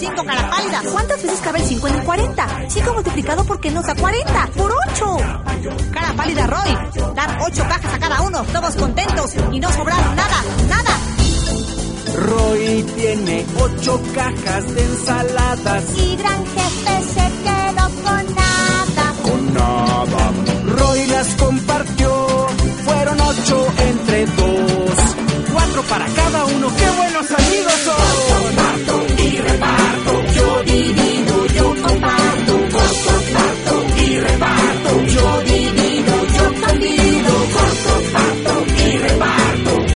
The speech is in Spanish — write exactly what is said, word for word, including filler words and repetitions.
cinco, cara pálida. ¿Cuántas veces cabe el cinco en el cuarenta? cinco multiplicado por qué nos da cuarenta. ¡Por ocho! Cara pálida, Roy. Dar ocho cajas a cada uno, todos contentos y no sobraron nada, nada. Roy tiene ocho cajas de ensaladas y Gran Jefe se quedó con nada.